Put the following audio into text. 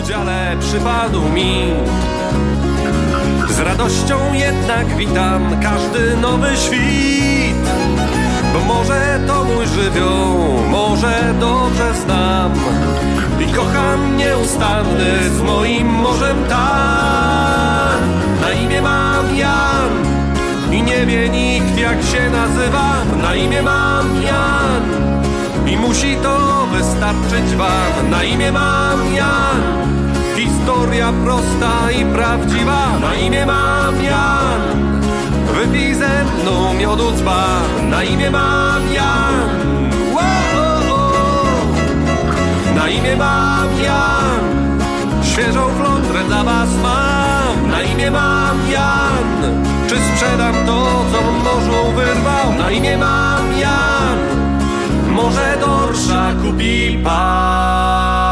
udziale przypadł mi. Z radością jednak witam każdy nowy świt, bo może to mój żywioł, może dobrze znam i kocham nieustanny z moim morzem tam. Na imię mam Jan i nie wie nikt jak się nazywam. Na imię mam Jan i musi to wystarczyć wam. Na imię mam Jan, historia prosta i prawdziwa. Na imię mam Jan, wypij ze mną miodu dzban. Na imię mam Jan, na imię mam Jan, świeżą flądrę dla was mam. Na imię mam Jan, czy sprzedam to, co morzu wyrwał? Na imię mam Jan, może dorsza kupi pan.